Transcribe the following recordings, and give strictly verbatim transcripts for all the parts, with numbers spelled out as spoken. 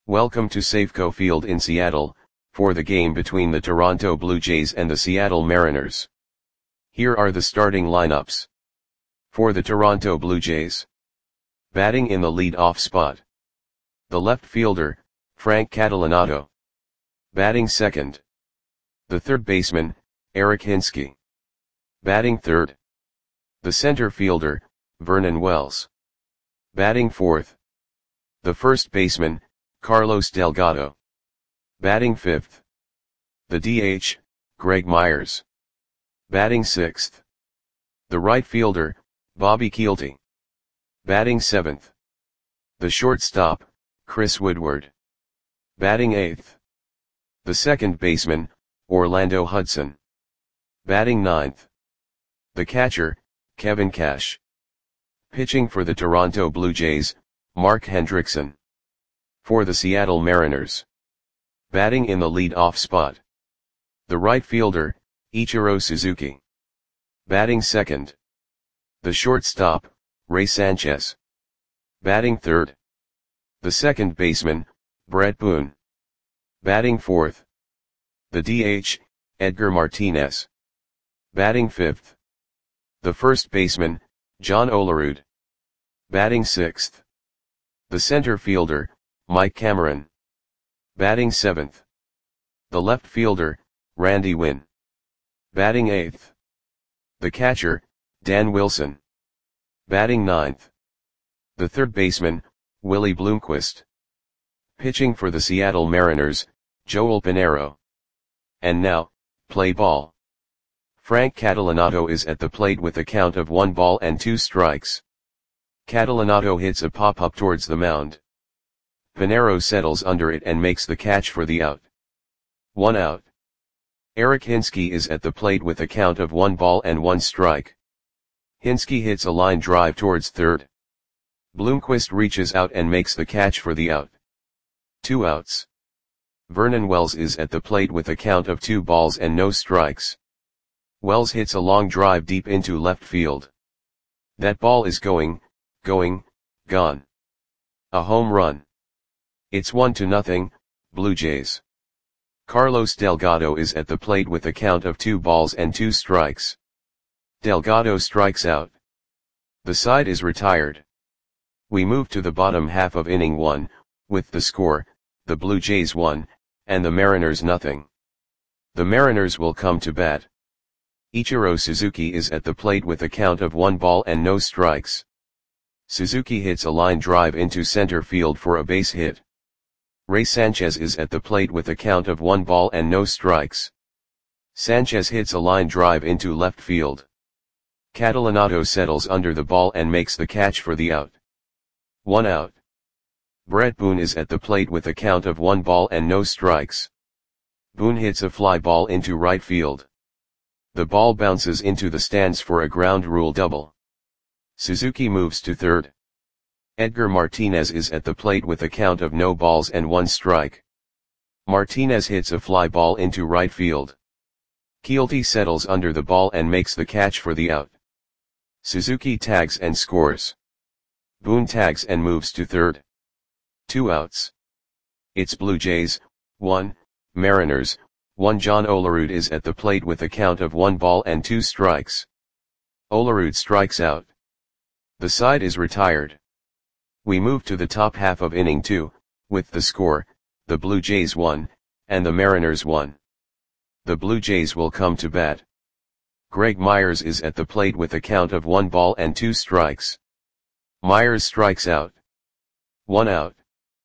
Welcome to Safeco Field in Seattle, for the game between the Toronto Blue Jays and the Seattle Mariners. Here are the starting lineups. For the Toronto Blue Jays. Batting in the lead-off spot. The left fielder, Frank Catalanotto. Batting second. The third baseman, Eric Hinske. Batting third. The center fielder, Vernon Wells. Batting fourth. The first baseman, Carlos Delgado. Batting fifth. The D H, Greg Myers. Batting sixth. The right fielder, Bobby Kielty. Batting seventh. The shortstop, Chris Woodward. Batting eighth. The second baseman, Orlando Hudson. Batting ninth. The catcher, Kevin Cash. Pitching for the Toronto Blue Jays, Mark Hendrickson. For the Seattle Mariners. Batting in the lead-off spot. The right fielder, Ichiro Suzuki. Batting second. The shortstop, Ray Sanchez. Batting third. The second baseman, Brett Boone. Batting fourth. The D H, Edgar Martinez. Batting fifth. The first baseman, John Olerud. Batting sixth. The center fielder, Mike Cameron. Batting seventh. The left fielder, Randy Winn. Batting eighth. The catcher, Dan Wilson. Batting ninth. The third baseman, Willie Bloomquist. Pitching for the Seattle Mariners, Joel Pinheiro. And now, play ball. Frank Catalanotto is at the plate with a count of one ball and two strikes. Catalanotto hits a pop-up towards the mound. Pinheiro settles under it and makes the catch for the out. One out. Eric Hinske is at the plate with a count of one ball and one strike. Hinske hits a line drive towards third. Bloomquist reaches out and makes the catch for the out. Two outs. Vernon Wells is at the plate with a count of two balls and no strikes. Wells hits a long drive deep into left field. That ball is going, going, gone. A home run. It's one to nothing, Blue Jays. Carlos Delgado is at the plate with a count of two balls and two strikes. Delgado strikes out. The side is retired. We move to the bottom half of inning one, with the score, the Blue Jays one, and the Mariners nothing. The Mariners will come to bat. Ichiro Suzuki is at the plate with a count of one ball and no strikes. Suzuki hits a line drive into center field for a base hit. Ray Sanchez is at the plate with a count of one ball and no strikes. Sanchez hits a line drive into left field. Catalanotto settles under the ball and makes the catch for the out. One out. Brett Boone is at the plate with a count of one ball and no strikes. Boone hits a fly ball into right field. The ball bounces into the stands for a ground rule double. Suzuki moves to third. Edgar Martinez is at the plate with a count of no balls and one strike. Martinez hits a fly ball into right field. Kielty settles under the ball and makes the catch for the out. Suzuki tags and scores. Boone tags and moves to third. Two outs. It's Blue Jays, one, Mariners, one. John Olerud is at the plate with a count of one ball and two strikes. Olerud strikes out. The side is retired. We move to the top half of inning two, with the score, the Blue Jays one, and the Mariners one. The Blue Jays will come to bat. Greg Myers is at the plate with a count of one ball and two strikes. Myers strikes out. One out.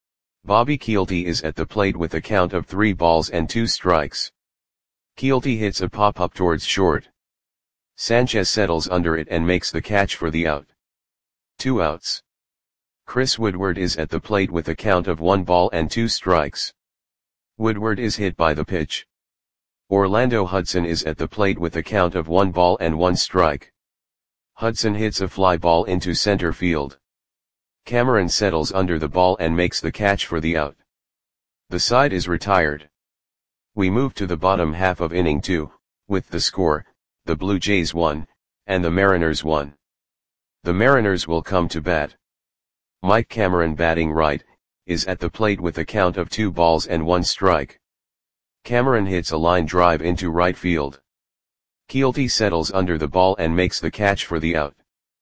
Bobby Kielty is at the plate with a count of three balls and two strikes. Kielty hits a pop-up towards short. Sanchez settles under it and makes the catch for the out. Two outs. Chris Woodward is at the plate with a count of one ball and two strikes. Woodward is hit by the pitch. Orlando Hudson is at the plate with a count of one ball and one strike. Hudson hits a fly ball into center field. Cameron settles under the ball and makes the catch for the out. The side is retired. We move to the bottom half of inning two, with the score, the Blue Jays one, and the Mariners one. The Mariners will come to bat. Mike Cameron batting right, is at the plate with a count of two balls and one strike. Cameron hits a line drive into right field. Keelty settles under the ball and makes the catch for the out.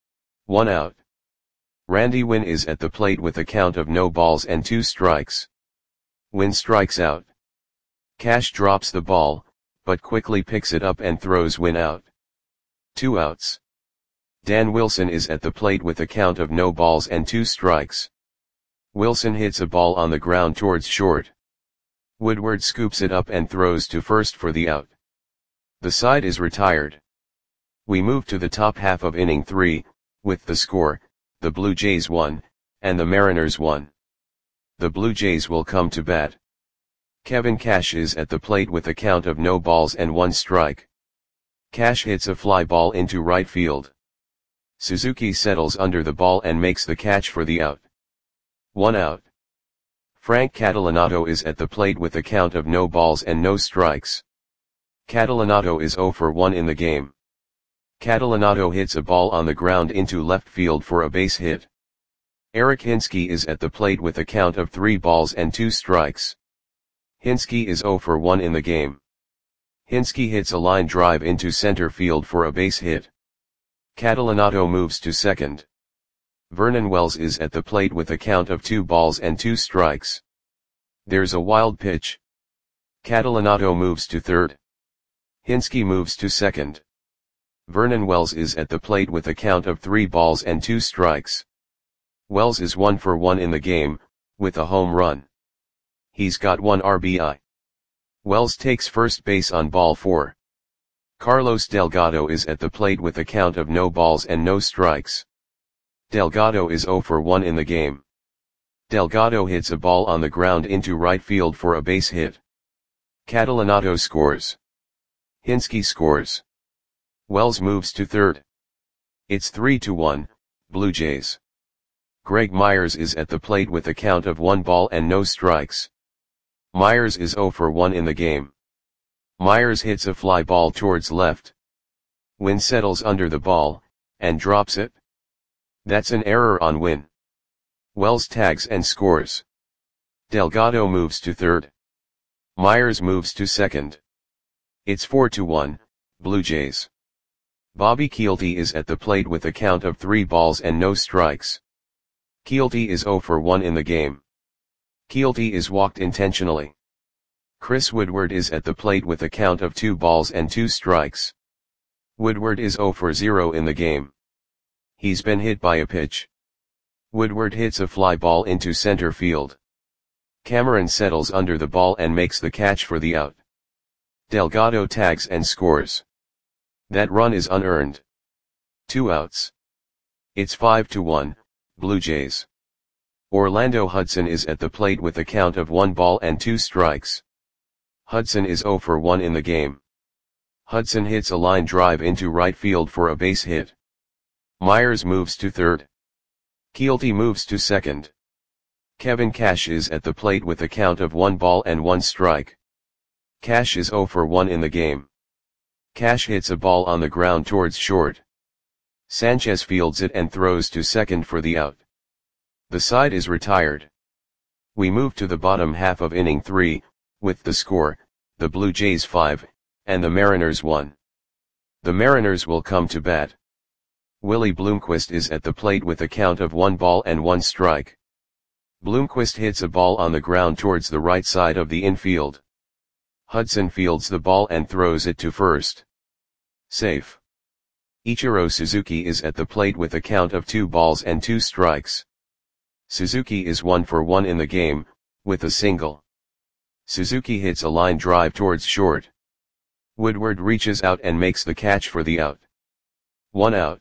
One out. Randy Winn is at the plate with a count of no balls and two strikes. Winn strikes out. Cash drops the ball, but quickly picks it up and throws Winn out. Two outs. Dan Wilson is at the plate with a count of no balls and two strikes. Wilson hits a ball on the ground towards short. Woodward scoops it up and throws to first for the out. The side is retired. We move to the top half of inning three, with the score, the Blue Jays won, and the Mariners won. The Blue Jays will come to bat. Kevin Cash is at the plate with a count of no balls and one strike. Cash hits a fly ball into right field. Suzuki settles under the ball and makes the catch for the out. One out. Frank Catalanato is at the plate with a count of no balls and no strikes. Catalanato is oh for one in the game. Catalanato hits a ball on the ground into left field for a base hit. Eric Hinske is at the plate with a count of three balls and two strikes. Hinske is oh for one in the game. Hinske hits a line drive into center field for a base hit. Catalanato moves to second. Vernon Wells is at the plate with a count of two balls and two strikes. There's a wild pitch. Catalanato moves to third. Hinske moves to second. Vernon Wells is at the plate with a count of three balls and two strikes. Wells is one for one in the game, with a home run. He's got one R B I. Wells takes first base on ball four. Carlos Delgado is at the plate with a count of no balls and no strikes. Delgado is oh for one in the game. Delgado hits a ball on the ground into right field for a base hit. Catalanato scores. Hinske scores. Wells moves to third. It's three to one, Blue Jays. Greg Myers is at the plate with a count of one ball and no strikes. Myers is oh for one in the game. Myers hits a fly ball towards left. Winn settles under the ball, and drops it. That's an error on Winn. Wells tags and scores. Delgado moves to third. Myers moves to second. It's four to one, Blue Jays. Bobby Keelty is at the plate with a count of three balls and no strikes. Keelty is oh for one in the game. Keelty is walked intentionally. Chris Woodward is at the plate with a count of two balls and two strikes. Woodward is oh for zero in the game. He's been hit by a pitch. Woodward hits a fly ball into center field. Cameron settles under the ball and makes the catch for the out. Delgado tags and scores. That run is unearned. Two outs. It's five to one, Blue Jays. Orlando Hudson is at the plate with a count of one ball and two strikes. Hudson is oh for one in the game. Hudson hits a line drive into right field for a base hit. Myers moves to third. Keelty moves to second. Kevin Cash is at the plate with a count of one ball and one strike. Cash is oh for one in the game. Cash hits a ball on the ground towards short. Sanchez fields it and throws to second for the out. The side is retired. We move to the bottom half of inning three, with the score, the Blue Jays five, and the Mariners one. The Mariners will come to bat. Willie Bloomquist is at the plate with a count of one ball and one strike. Bloomquist hits a ball on the ground towards the right side of the infield. Hudson fields the ball and throws it to first. Safe. Ichiro Suzuki is at the plate with a count of two balls and two strikes. Suzuki is one for one in the game, with a single. Suzuki hits a line drive towards short. Woodward reaches out and makes the catch for the out. One out.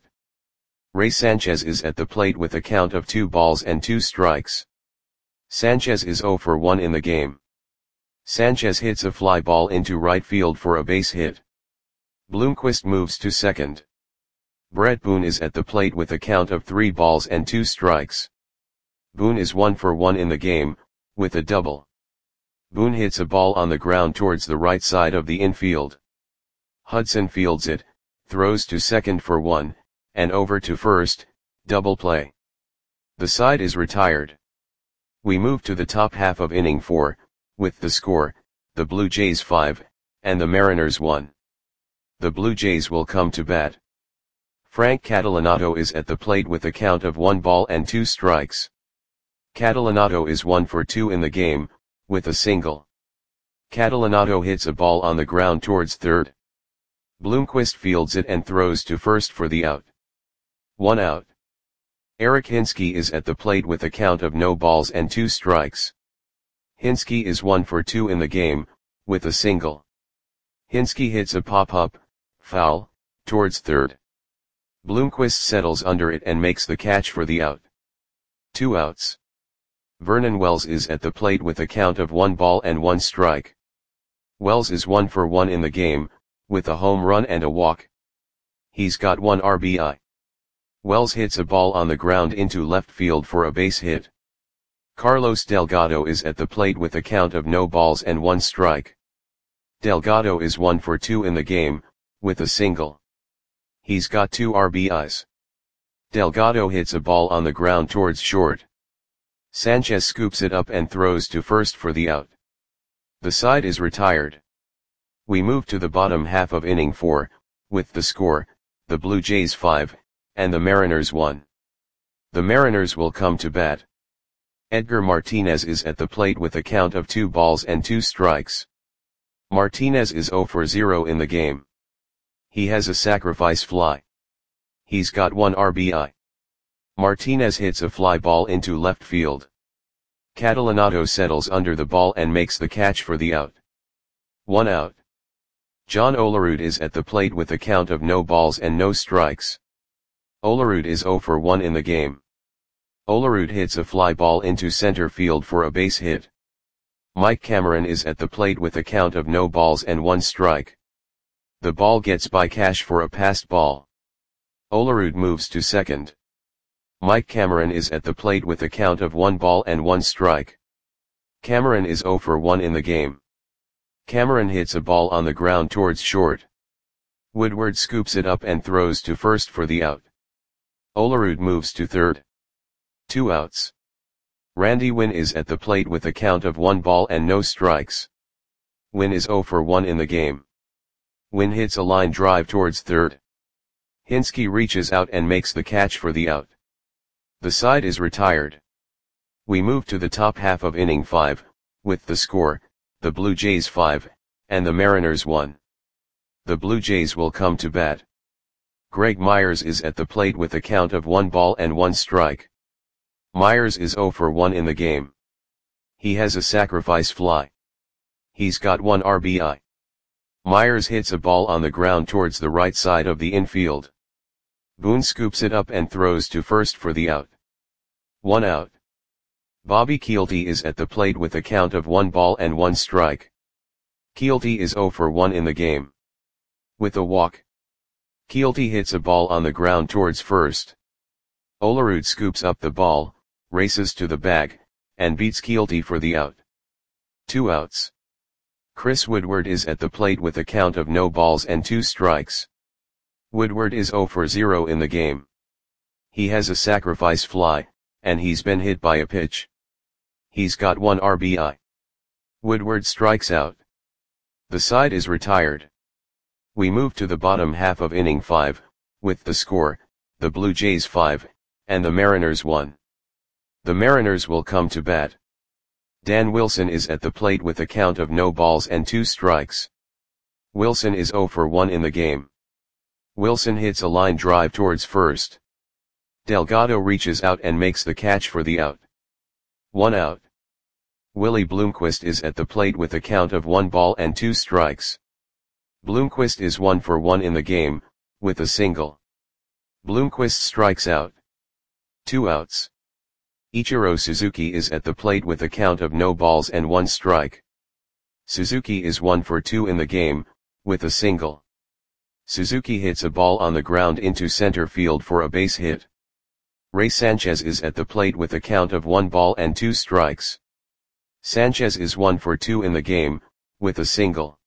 Ray Sanchez is at the plate with a count of two balls and two strikes. Sanchez is oh for one in the game. Sanchez hits a fly ball into right field for a base hit. Bloomquist moves to second. Brett Boone is at the plate with a count of three balls and two strikes. Boone is one for one in the game, with a double. Boone hits a ball on the ground towards the right side of the infield. Hudson fields it, throws to second for one, and over to first, double play. The side is retired. We move to the top half of inning four, with the score, the Blue Jays five, and the Mariners one. The Blue Jays will come to bat. Frank Catalanotto is at the plate with a count of one ball and two strikes. Catalanotto is one for two in the game, with a single. Catalanotto hits a ball on the ground towards third. Bloomquist fields it and throws to first for the out. One out. Eric Hinske is at the plate with a count of no balls and two strikes. Hinske is one for two in the game, with a single. Hinske hits a pop-up, foul, towards third. Bloomquist settles under it and makes the catch for the out. Two outs. Vernon Wells is at the plate with a count of one ball and one strike. Wells is one for one in the game, with a home run and a walk. He's got one R B I. Wells hits a ball on the ground into left field for a base hit. Carlos Delgado is at the plate with a count of no balls and one strike. Delgado is one for two in the game, with a single. He's got two R B Is. Delgado hits a ball on the ground towards short. Sanchez scoops it up and throws to first for the out. The side is retired. We move to the bottom half of inning four, with the score, the Blue Jays five, and the Mariners one. The Mariners will come to bat. Edgar Martinez is at the plate with a count of two balls and two strikes. Martinez is zero for zero in the game. He has a sacrifice fly. He's got one R B I. Martinez hits a fly ball into left field. Catalanotto settles under the ball and makes the catch for the out. One out. John Olerud is at the plate with a count of no balls and no strikes. Olerud is zero for one in the game. Olerud hits a fly ball into center field for a base hit. Mike Cameron is at the plate with a count of no balls and one strike. The ball gets by Cash for a passed ball. Olerud moves to second. Mike Cameron is at the plate with a count of one ball and one strike. Cameron is zero for one in the game. Cameron hits a ball on the ground towards short. Woodward scoops it up and throws to first for the out. Olerud moves to third. Two outs. Randy Winn is at the plate with a count of one ball and no strikes. Winn is zero for one in the game. Winn hits a line drive towards third. Hinske reaches out and makes the catch for the out. The side is retired. We move to the top half of inning five, with the score, the Blue Jays five, and the Mariners one. The Blue Jays will come to bat. Greg Myers is at the plate with a count of one ball and one strike. Myers is zero for one in the game. He has a sacrifice fly. He's got one R B I. Myers hits a ball on the ground towards the right side of the infield. Boone scoops it up and throws to first for the out. One out. Bobby Kielty is at the plate with a count of one ball and one strike. Kielty is zero for one in the game. With a walk. Kielty hits a ball on the ground towards first. Olerud scoops up the ball, races to the bag, and beats Kielty for the out. Two outs. Chris Woodward is at the plate with a count of no balls and two strikes. Woodward is zero for zero in the game. He has a sacrifice fly, and he's been hit by a pitch. He's got one R B I. Woodward strikes out. The side is retired. We move to the bottom half of inning five, with the score, the Blue Jays five, and the Mariners one. The Mariners will come to bat. Dan Wilson is at the plate with a count of no balls and two strikes. Wilson is zero for one in the game. Wilson hits a line drive towards first. Delgado reaches out and makes the catch for the out. One out. Willie Bloomquist is at the plate with a count of one ball and two strikes. Bloomquist is one for one in the game, with a single. Bloomquist strikes out. Two outs. Ichiro Suzuki is at the plate with a count of no balls and one strike. Suzuki is one for two in the game, with a single. Suzuki hits a ball on the ground into center field for a base hit. Ray Sanchez is at the plate with a count of one ball and two strikes. Sanchez is one for two in the game, with a single.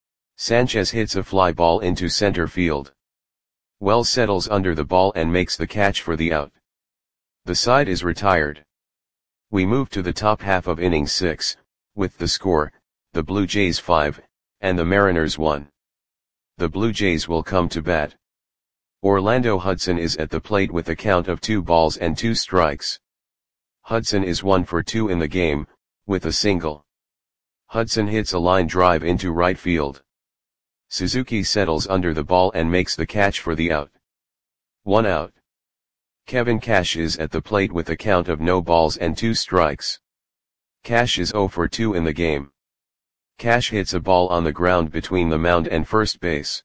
Sanchez hits a fly ball into center field. Wells settles under the ball and makes the catch for the out. The side is retired. We move to the top half of inning six, with the score, the Blue Jays five, and the Mariners one. The Blue Jays will come to bat. Orlando Hudson is at the plate with a count of two balls and two strikes. Hudson is one for two in the game, with a single. Hudson hits a line drive into right field. Suzuki settles under the ball and makes the catch for the out. One out. Kevin Cash is at the plate with a count of no balls and two strikes. Cash is zero for two in the game. Cash hits a ball on the ground between the mound and first base.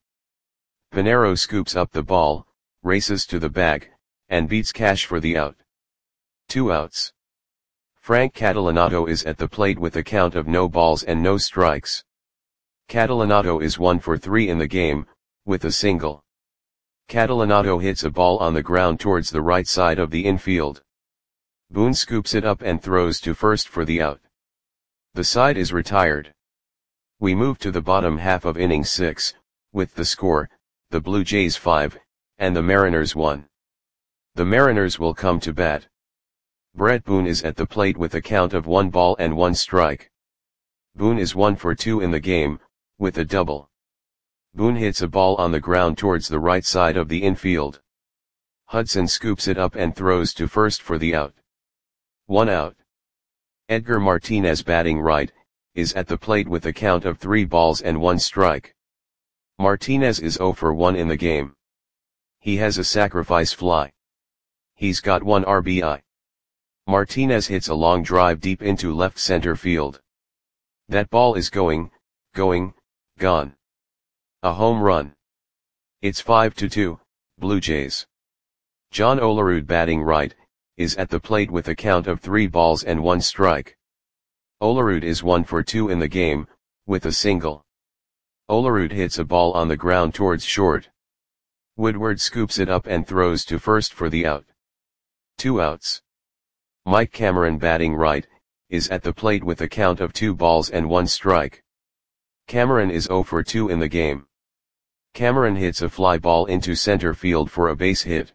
Pinero scoops up the ball, races to the bag, and beats Cash for the out. Two outs. Frank Catalanato is at the plate with a count of no balls and no strikes. Catalanato is one for three in the game, with a single. Catalanato hits a ball on the ground towards the right side of the infield. Boone scoops it up and throws to first for the out. The side is retired. We move to the bottom half of inning six, with the score, the Blue Jays five, and the Mariners one. The Mariners will come to bat. Brett Boone is at the plate with a count of one ball and one strike. Boone is one for two in the game, with a double. Boone hits a ball on the ground towards the right side of the infield. Hudson scoops it up and throws to first for the out. One out. Edgar Martinez, batting right, is at the plate with a count of three balls and one strike. Martinez is zero for one in the game. He has a sacrifice fly. He's got one R B I. Martinez hits a long drive deep into left center field. That ball is going, going, gone. A home run. It's five to two, Blue Jays. John Olerud, batting right, is at the plate with a count of three balls and one strike. Olerud is one for two in the game, with a single. Olerud hits a ball on the ground towards short. Woodward scoops it up and throws to first for the out. Two outs. Mike Cameron, batting right, is at the plate with a count of two balls and one strike. Cameron is zero for two in the game. Cameron hits a fly ball into center field for a base hit.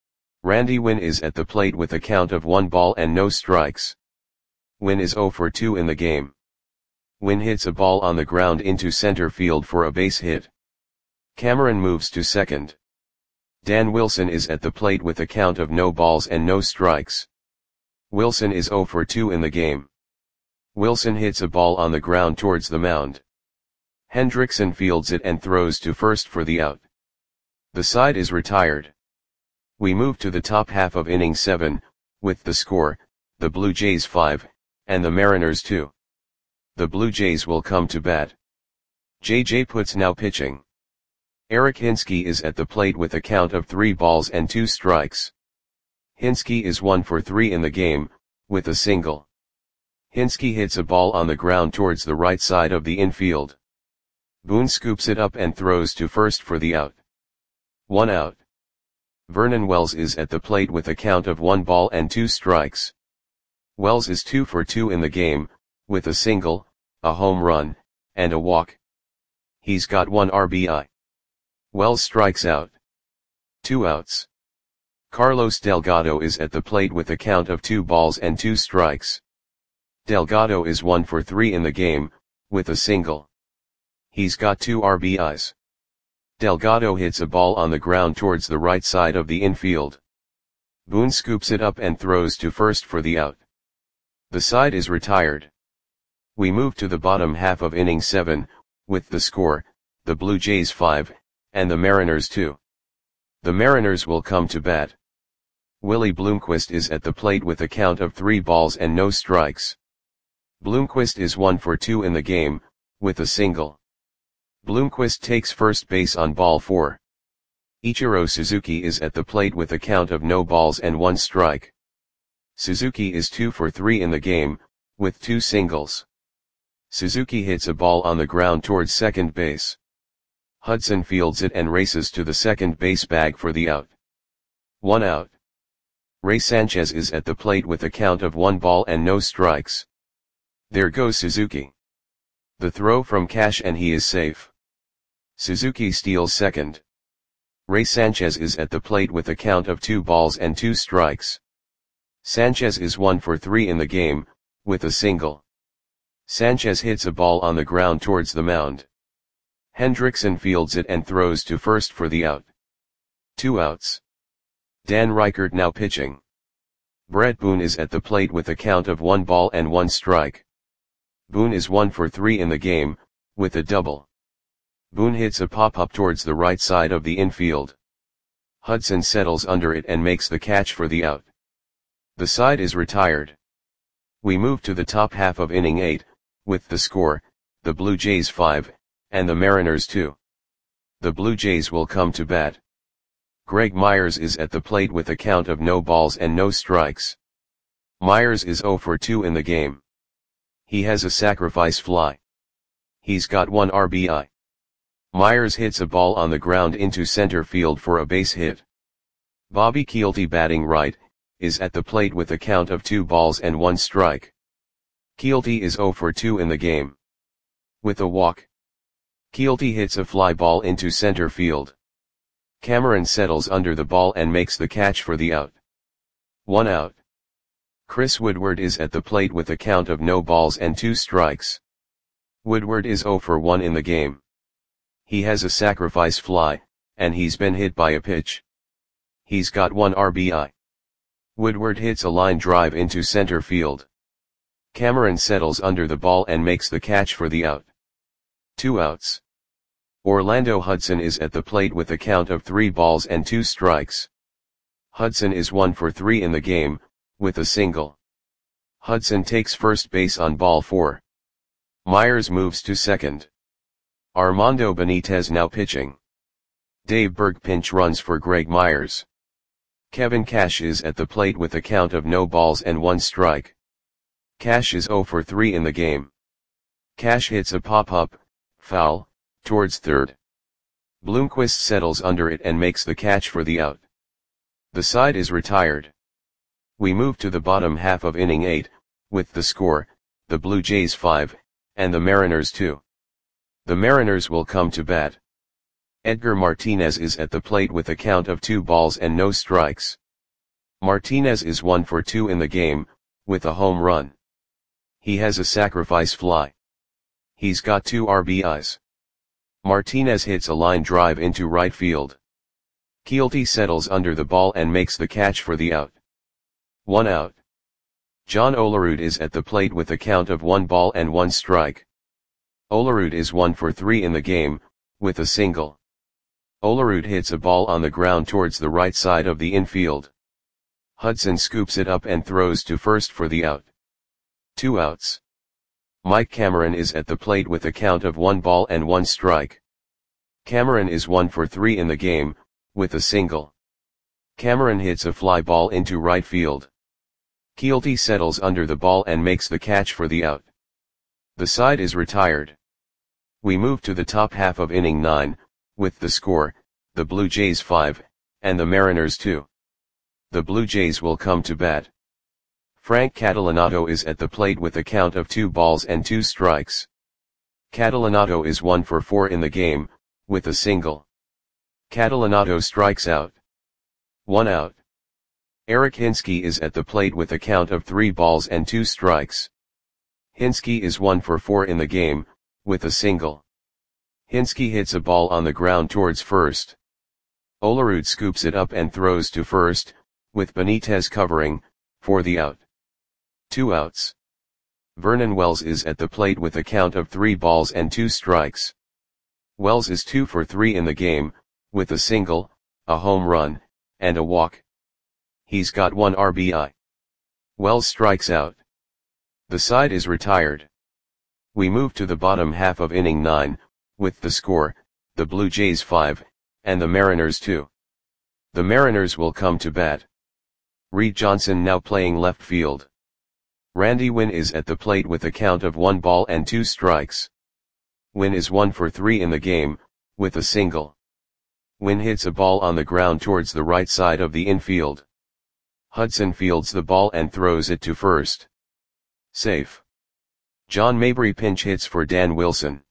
Randy Winn is at the plate with a count of one ball and no strikes. Winn is zero for two in the game. Winn hits a ball on the ground into center field for a base hit. Cameron moves to second. Dan Wilson is at the plate with a count of no balls and no strikes. Wilson is zero for two in the game. Wilson hits a ball on the ground towards the mound. Hendrickson fields it and throws to first for the out. The side is retired. We move to the top half of inning seven, with the score, the Blue Jays five, and the Mariners two. The Blue Jays will come to bat. J J Putz now pitching. Eric Hinske is at the plate with a count of three balls and two strikes. Hinske is one for three in the game, with a single. Hinske hits a ball on the ground towards the right side of the infield. Boone scoops it up and throws to first for the out. One out. Vernon Wells is at the plate with a count of one ball and two strikes. Wells is two for two in the game, with a single, a home run, and a walk. He's got one R B I. Wells strikes out. Two outs. Carlos Delgado is at the plate with a count of two balls and two strikes. Delgado is one for three in the game, with a single. He's got two R B Is. Delgado hits a ball on the ground towards the right side of the infield. Boone scoops it up and throws to first for the out. The side is retired. We move to the bottom half of inning seven, with the score, the Blue Jays five, and the Mariners two. The Mariners will come to bat. Willie Bloomquist is at the plate with a count of three balls and no strikes. Bloomquist is one for two in the game, with a single. Bloomquist takes first base on ball four. Ichiro Suzuki is at the plate with a count of no balls and one strike. Suzuki is two for three in the game, with two singles. Suzuki hits a ball on the ground towards second base. Hudson fields it and races to the second base bag for the out. One out. Ray Sanchez is at the plate with a count of one ball and no strikes. There goes Suzuki. The throw from Cash and he is safe. Suzuki steals second. Ray Sanchez is at the plate with a count of two balls and two strikes. Sanchez is one for three in the game, with a single. Sanchez hits a ball on the ground towards the mound. Hendrickson fields it and throws to first for the out. Two outs. Dan Reichert now pitching. Brett Boone is at the plate with a count of one ball and one strike. Boone is one for three in the game, with a double. Boone hits a pop-up towards the right side of the infield. Hudson settles under it and makes the catch for the out. The side is retired. We move to the top half of inning eight, with the score, the Blue Jays five, and the Mariners two. The Blue Jays will come to bat. Greg Myers is at the plate with a count of no balls and no strikes. Myers is oh for two in the game. He has a sacrifice fly. He's got one R B I. Myers hits a ball on the ground into center field for a base hit. Bobby Kielty, batting right, is at the plate with a count of two balls and one strike. Kielty is oh for two in the game. With a walk. Kielty hits a fly ball into center field. Cameron settles under the ball and makes the catch for the out. One out. Chris Woodward is at the plate with a count of no balls and two strikes. Woodward is oh for one in the game. He has a sacrifice fly, and he's been hit by a pitch. He's got one R B I. Woodward hits a line drive into center field. Cameron settles under the ball and makes the catch for the out. Two outs. Orlando Hudson is at the plate with a count of three balls and two strikes. Hudson is one for three in the game, with a single. Hudson takes first base on ball four. Myers moves to second. Armando Benitez now pitching. Dave Berg pinch runs for Greg Myers. Kevin Cash is at the plate with a count of no balls and one strike. Cash is oh for three in the game. Cash hits a pop-up, foul, towards third. Bloomquist settles under it and makes the catch for the out. The side is retired. We move to the bottom half of inning eight, with the score, the Blue Jays five, and the Mariners two. The Mariners will come to bat. Edgar Martinez is at the plate with a count of two balls and no strikes. Martinez is one for two in the game, with a home run. He has a sacrifice fly. He's got two R B Is. Martinez hits a line drive into right field. Kielty settles under the ball and makes the catch for the out. One out. John Olerud is at the plate with a count of one ball and one strike. Olerud is one for three in the game, with a single. Olerud hits a ball on the ground towards the right side of the infield. Hudson scoops it up and throws to first for the out. Two outs. Mike Cameron is at the plate with a count of one ball and one strike. Cameron is one for three in the game, with a single. Cameron hits a fly ball into right field. Kielty settles under the ball and makes the catch for the out. The side is retired. We move to the top half of inning nine, with the score, the Blue Jays five, and the Mariners two. The Blue Jays will come to bat. Frank Catalanato is at the plate with a count of two balls and two strikes. Catalanato is one for four in the game, with a single. Catalanato strikes out. One out. Eric Hinske is at the plate with a count of three balls and two strikes. Hinske is one for four in the game, with a single. Hinske hits a ball on the ground towards first. Olerud scoops it up and throws to first, with Benitez covering, for the out. Two outs. Vernon Wells is at the plate with a count of three balls and two strikes. Wells is two for three in the game, with a single, a home run, and a walk. He's got one R B I. Wells strikes out. The side is retired. We move to the bottom half of inning nine, with the score, the Blue Jays five, and the Mariners two. The Mariners will come to bat. Reed Johnson now playing left field. Randy Winn is at the plate with a count of one ball and two strikes. Winn is one for three in the game, with a single. Winn hits a ball on the ground towards the right side of the infield. Hudson fields the ball and throws it to first. Safe. John Mabry pinch hits for Dan Wilson.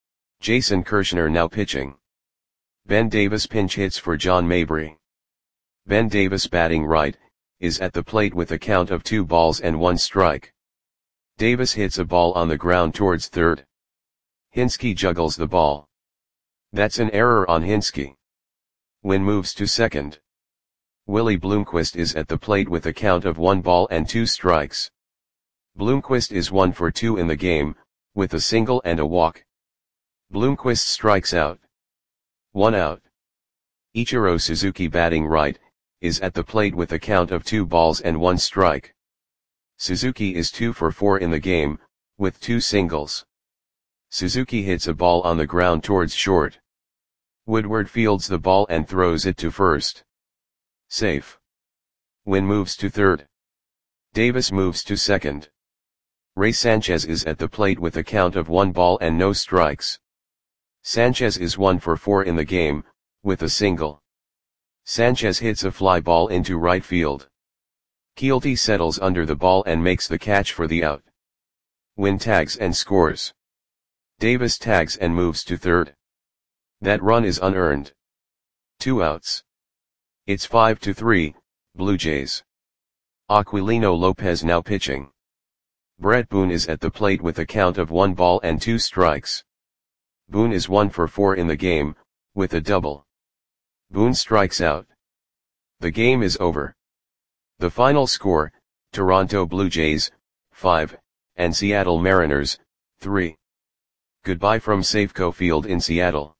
Jason Kirshner now pitching. Ben Davis pinch hits for John Mabry. Ben Davis batting right, is at the plate with a count of two balls and one strike. Davis hits a ball on the ground towards third. Hinske juggles the ball. That's an error on Hinske. Wynn moves to second. Willie Bloomquist is at the plate with a count of one ball and two strikes. Bloomquist is one for two in the game, with a single and a walk. Bloomquist strikes out. One out. Ichiro Suzuki, batting right, is at the plate with a count of two balls and one strike. Suzuki is two for four in the game, with two singles. Suzuki hits a ball on the ground towards short. Woodward fields the ball and throws it to first. Safe. Wynn moves to third. Davis moves to second. Ray Sanchez is at the plate with a count of one ball and no strikes. Sanchez is one for four in the game, with a single. Sanchez hits a fly ball into right field. Keelty settles under the ball and makes the catch for the out. Wynn tags and scores. Davis tags and moves to third. That run is unearned. Two outs. It's five to three, Blue Jays. Aquilino Lopez now pitching. Brett Boone is at the plate with a count of one ball and two strikes. Boone is one for four in the game, with a double. Boone strikes out. The game is over. The final score, Toronto Blue Jays, five, and Seattle Mariners, three. Goodbye from Safeco Field in Seattle.